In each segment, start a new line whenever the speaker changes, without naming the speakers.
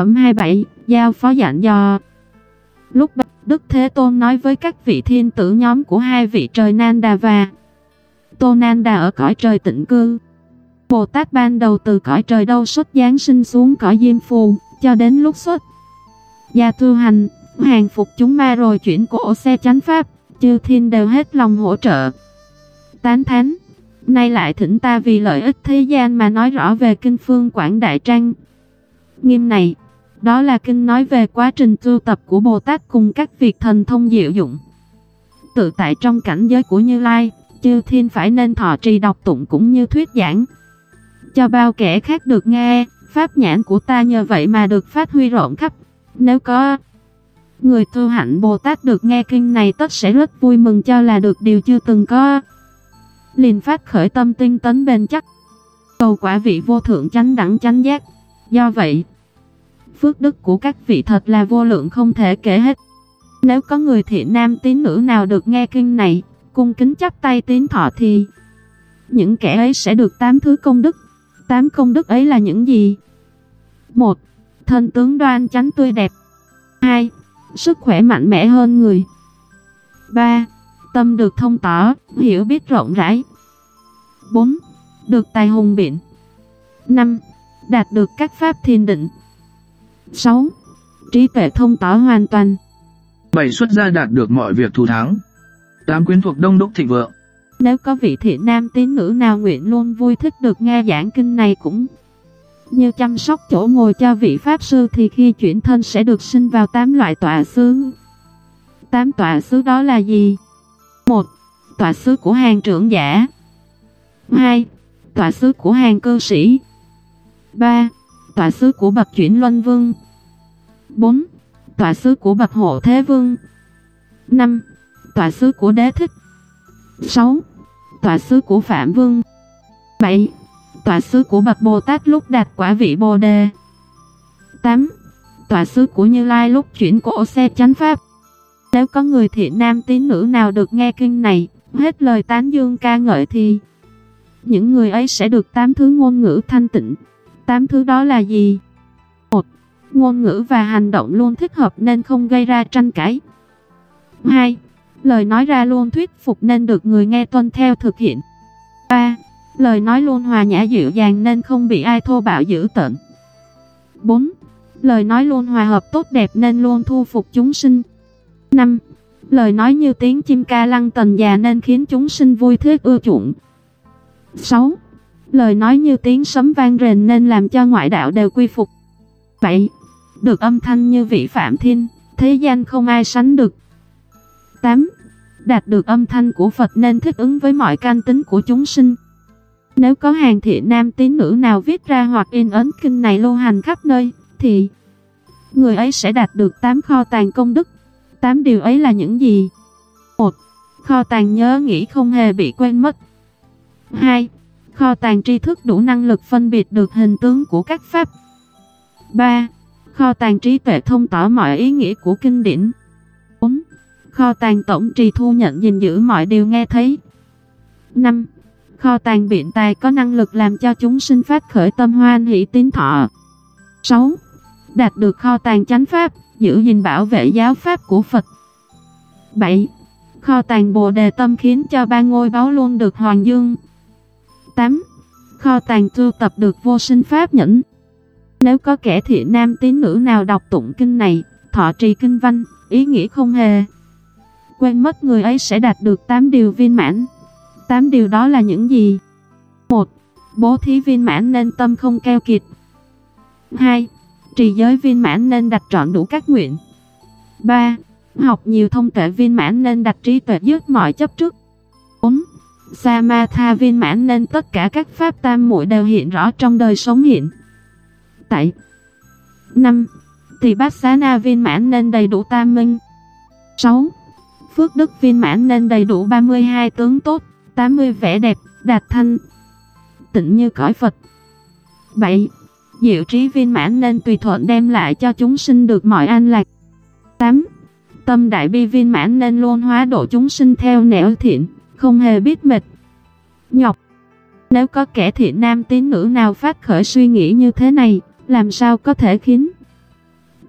Phẩm 27, giao phó dặn dò. Lúc Đức Thế Tôn nói với các vị thiên tử nhóm của hai vị trời Nanda và Tô Nanda ở cõi trời Tịnh Cư. Bồ Tát ban đầu từ cõi trời Đâu Xuất giáng sinh xuống cõi Diêm Phù, cho đến lúc xuất gia tu hành, hàng phục chúng ma rồi chuyển cổ xe chánh pháp, chư thiên đều hết lòng hỗ trợ, tán thán. Nay lại thỉnh ta vì lợi ích thế gian mà nói rõ về kinh Phương Quảng Đại Trang Nghiêm này. Đó là kinh nói về quá trình tu tập của Bồ Tát cùng các việc thần thông diệu dụng tự tại trong cảnh giới của Như Lai. Chư thiên phải nên thọ trì đọc tụng cũng như thuyết giảng cho bao kẻ khác được nghe. Pháp nhãn của ta nhờ vậy mà được phát huy rộng khắp. Nếu có người tu hạnh Bồ Tát được nghe kinh này, tất sẽ rất vui mừng, cho là được điều chưa từng có, liền phát khởi tâm tinh tấn bền chắc, cầu quả vị vô thượng chánh đẳng chánh giác. Do vậy, phước đức của các vị thật là vô lượng không thể kể hết. Nếu có người thiện nam tín nữ nào được nghe kinh này, cung kính chắp tay tín thọ thì những kẻ ấy sẽ được 8 thứ công đức. 8 công đức ấy là những gì? 1. Thân tướng đoan chánh tươi đẹp. 2. Sức khỏe mạnh mẽ hơn người. 3. Tâm được thông tỏ, hiểu biết rộng rãi. 4. Được tài hùng biện. 5. Đạt được các pháp thiền định. 6. Trí tuệ thông tỏ hoàn toàn.
7. Xuất gia đạt được mọi việc thù thắng. 8. Quyến thuộc đông đúc thịnh vượng.
Nếu có vị thiện nam tín nữ nào nguyện luôn vui thích được nghe giảng kinh này cũng như chăm sóc chỗ ngồi cho vị Pháp Sư, thì khi chuyển thân sẽ được sinh vào 8 loại tọa xứ. 8 tọa xứ đó là gì? 1. Tọa xứ của hàng trưởng giả. 2. Tọa xứ của hàng cư sĩ. 3. Tọa xứ của bậc chuyển luân vương. 4. Tọa xứ của bậc hộ thế vương. 5. Tọa xứ của đế thích. 6. Tọa xứ của phạm vương. 7. Tọa xứ của bậc Bồ Tát lúc đạt quả vị Bồ Đề. 8. Tọa xứ của Như Lai lúc chuyển cổ xe chánh pháp. Nếu có người thiện nam tín nữ nào được nghe kinh này, hết lời tán dương ca ngợi, thì những người ấy sẽ được 8 thứ ngôn ngữ thanh tịnh. 8 thứ đó là gì? 1. Ngôn ngữ và hành động luôn thích hợp nên không gây ra tranh cãi. 2. Lời nói ra luôn thuyết phục nên được người nghe tuân theo thực hiện. 3. Lời nói luôn hòa nhã dịu dàng nên không bị ai thô bạo dữ tợn. 4. Lời nói luôn hòa hợp tốt đẹp nên luôn thu phục chúng sinh. 5. Lời nói như tiếng chim ca lăng tần già nên khiến chúng sinh vui thích ưa chuộng. 6. Lời nói như tiếng sấm vang rền nên làm cho ngoại đạo đều quy phục. 7. Được âm thanh như vị Phạm Thiên, thế gian không ai sánh được. 8. Đạt được âm thanh của Phật nên thích ứng với mọi căn tính của chúng sinh. Nếu có hàng thiện nam tín nữ nào viết ra hoặc in ấn kinh này lưu hành khắp nơi, thì người ấy sẽ đạt được 8 kho tàng công đức. 8 điều ấy là những gì? 1. Kho tàng nhớ nghĩ không hề bị quên mất. 2. Kho tàng tri thức đủ năng lực phân biệt được hình tướng của các pháp. 3. Kho tàng trí tuệ thông tỏ mọi ý nghĩa của kinh điển. 4. Kho tàng tổng trì thu nhận gìn giữ mọi điều nghe thấy. 5. Kho tàng biện tài có năng lực làm cho chúng sinh phát khởi tâm hoan hỷ tín thọ. 6. Đạt được kho tàng chánh pháp, giữ gìn bảo vệ giáo pháp của Phật. 7. Kho tàng Bồ Đề tâm khiến cho 3 ngôi báu luôn được hoàng dương. 8. Kho tàng tu tập được vô sinh pháp nhẫn. Nếu có kẻ thiện nam tín nữ nào đọc tụng kinh này, thọ trì kinh văn, ý nghĩa không hề quên mất, người ấy sẽ đạt được 8 điều viên mãn. 8 điều đó là những gì? 1. Bố thí viên mãn nên tâm không keo kiệt. 2. Trì giới viên mãn nên đặt trọn đủ các nguyện. 3. Học nhiều thông tuệ viên mãn nên đặt trí tuệ dứt mọi chấp trước. 4. Samatha viên mãn nên tất cả các pháp tam muội đều hiện rõ trong đời sống hiện tại. 5. Vipassana viên mãn nên đầy đủ tam minh. 6. Phước đức viên mãn nên đầy đủ 32 tướng tốt, 80 vẻ đẹp, đạt thanh tịnh như cõi Phật. 7. Diệu trí viên mãn nên tùy thuận đem lại cho chúng sinh được mọi an lạc. 8. Tâm đại bi viên mãn nên luôn hóa độ chúng sinh theo nẻo thiện, không hề biết mệt nhọc. Nếu có kẻ thiện nam tín nữ nào phát khởi suy nghĩ như thế này, làm sao có thể khiến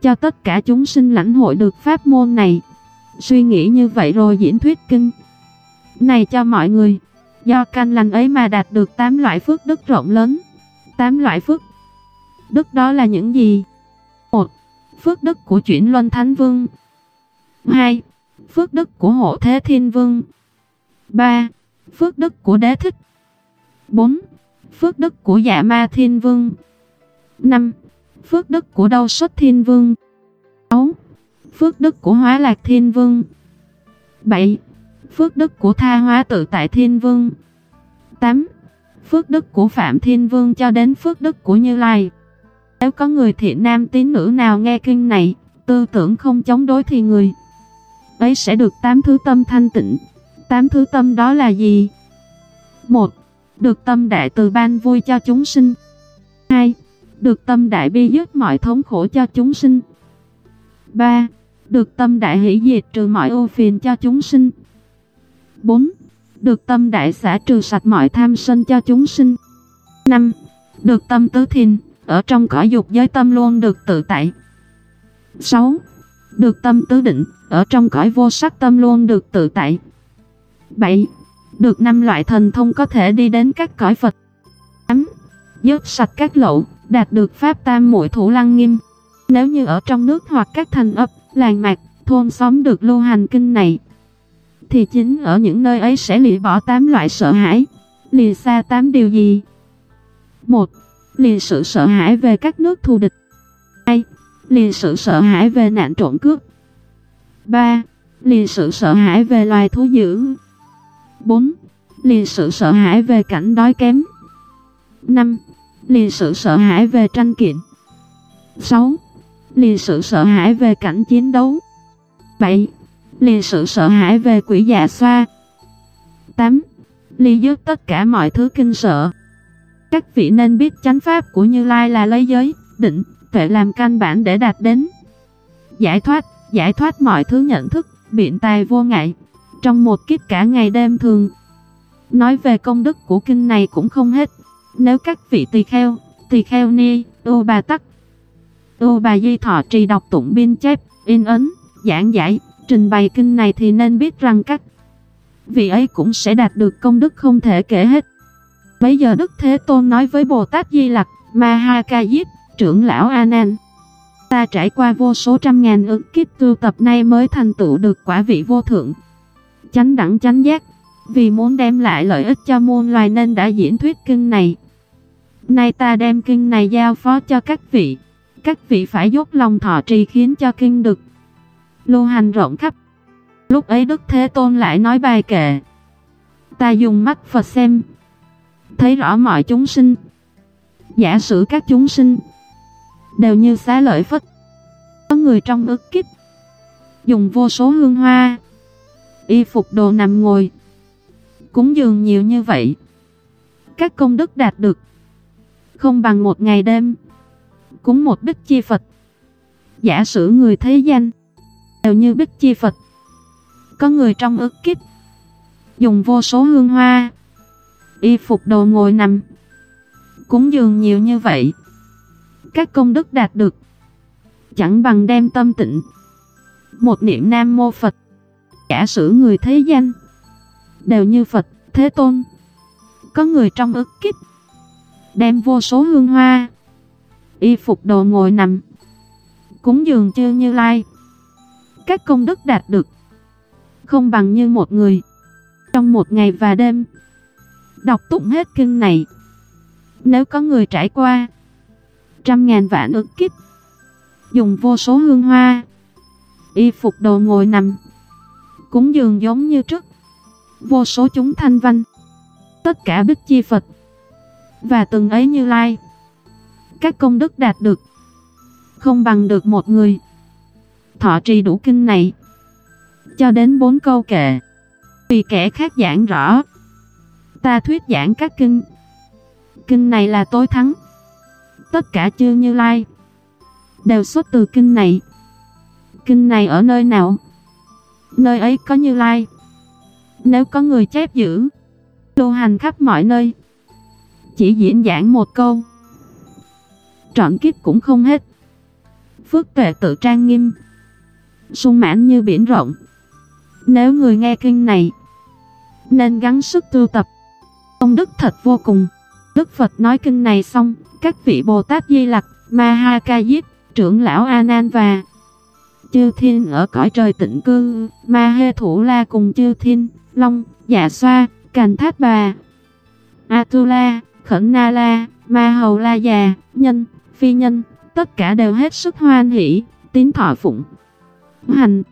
cho tất cả chúng sinh lãnh hội được pháp môn này. Suy nghĩ như vậy rồi diễn thuyết kinh này cho mọi người. Do căn lành ấy mà đạt được 8 loại phước đức rộng lớn. 8 loại phước đức đó là những gì? 1. Phước đức của Chuyển Luân Thánh Vương. 2. Phước đức của Hộ Thế Thiên Vương. 3. Phước đức của Đế Thích. 4. Phước đức của Dạ Ma Thiên Vương. 5. Phước đức của Đâu Xuất Thiên Vương. 6. Phước đức của Hóa Lạc Thiên Vương. 7. Phước đức của Tha Hóa Tự Tại Thiên Vương. 8. Phước đức của Phạm Thiên Vương cho đến phước đức của Như Lai. Nếu có người thiện nam tín nữ nào nghe kinh này, tư tưởng không chống đối thì người ấy sẽ được 8 thứ tâm thanh tịnh. 8 thứ tâm đó là gì? 1. Được tâm đại từ ban vui cho chúng sinh. 2. Được tâm đại bi dứt mọi thống khổ cho chúng sinh. 3. Được tâm đại hỷ diệt trừ mọi ưu phiền cho chúng sinh. 4. Được tâm đại xả trừ sạch mọi tham sân cho chúng sinh. 5. Được tâm tứ thiền, ở trong cõi dục giới tâm luôn được tự tại. 6. Được tâm tứ định, ở trong cõi vô sắc tâm luôn được tự tại. 7. Được 5 loại thần thông có thể đi đến các cõi Phật. 8. Dứt sạch các lậu, đạt được pháp tam muội thủ lăng nghiêm. Nếu như ở trong nước hoặc các thành ấp, làng mạc, thôn xóm được lưu hành kinh này, thì chính ở những nơi ấy sẽ lìa bỏ 8 loại sợ hãi. Lìa xa 8 điều gì? 1. Lìa sự sợ hãi về các nước thù địch. 2. Lìa sự sợ hãi về nạn trộm cướp. 3. Lìa sự sợ hãi về loài thú dữ. 4. Lìa sự sợ hãi về cảnh đói kém. 5. Lìa sự sợ hãi về tranh kiện. 6. Lìa sự sợ hãi về cảnh chiến đấu. 7. Lìa sự sợ hãi về quỷ dạ xoa. 8. Lìa dứt tất cả mọi thứ kinh sợ. Các vị nên biết chánh pháp của Như Lai là lấy giới, định, tuệ làm căn bản để đạt đến giải thoát mọi thứ nhận thức, biện tài vô ngại. Trong một kiếp cả ngày đêm thường nói về công đức của kinh này cũng không hết. Nếu các vị tỳ kheo ni, ô bà tắc, ô bà di thọ trì đọc tụng biên chép, in ấn, giảng giải, trình bày kinh này thì nên biết rằng các vị ấy cũng sẽ đạt được công đức không thể kể hết. Bây giờ Đức Thế Tôn nói với Bồ Tát Di Lặc, Ma Ha Ca Diếp, trưởng lão A Nan: ta trải qua vô số trăm ngàn ức kiếp tu tập nay mới thành tựu được quả vị vô thượng, chánh đẳng chánh giác. Vì muốn đem lại lợi ích cho muôn loài nên đã diễn thuyết kinh này. Nay ta đem kinh này giao phó cho các vị. Các vị phải dốc lòng thọ trì khiến cho kinh được lưu hành rộng khắp. Lúc ấy Đức Thế Tôn lại nói bài kệ: ta dùng mắt Phật xem, thấy rõ mọi chúng sinh. Giả sử các chúng sinh đều như xá lợi Phất, có người trong ức kiếp dùng vô số hương hoa, y phục đồ nằm ngồi, cúng dường nhiều như vậy, các công đức đạt được không bằng một ngày đêm cúng một Bích Chi Phật. Giả sử người thế gian đều như Bích Chi Phật, có người trong ức kiếp dùng vô số hương hoa, y phục đồ ngồi nằm, cúng dường nhiều như vậy, các công đức đạt được chẳng bằng đem tâm tịnh một niệm Nam Mô Phật. Giả sử người thế gian đều như Phật Thế Tôn, có người trong ức kiếp đem vô số hương hoa, y phục đồ ngồi nằm, cúng dường chư Như Lai, các công đức đạt được không bằng như một người trong một ngày và đêm đọc tụng hết kinh này. Nếu có người trải qua trăm ngàn vạn ức kiếp dùng vô số hương hoa, y phục đồ ngồi nằm, cúng dường giống như trước vô số chúng thanh văn, tất cả Bích Chi Phật và từng ấy Như Lai, các công đức đạt được không bằng được một người thọ trì đủ kinh này cho đến 4 câu kệ. Vì kẻ khác giảng rõ, ta thuyết giảng các kinh này là tối thắng. Tất cả chư Như Lai đều xuất từ kinh này. Kinh này ở nơi nào, nơi ấy có Như Lai. Nếu có người chép giữ, lưu hành khắp mọi nơi, chỉ diễn giảng một câu, trọn kiếp cũng không hết. phước tuệ tự trang nghiêm, sung mãn như biển rộng. Nếu người nghe kinh này, nên gắng sức tu tập, công đức thật vô cùng. Đức Phật nói kinh này xong, các vị Bồ Tát Di Lặc, Ma Ha Ca Diếp, trưởng lão A Nan và chư thiên ở cõi trời tịnh cư, Ma Hê Thủ La cùng chư thiên, Long, Dạ Xoa, Cành Thát Bà, Atula, Khẩn Na La, Ma Hầu La Già, nhân, phi nhân, tất cả đều hết sức hoan hỷ, tín thọ phụng hành,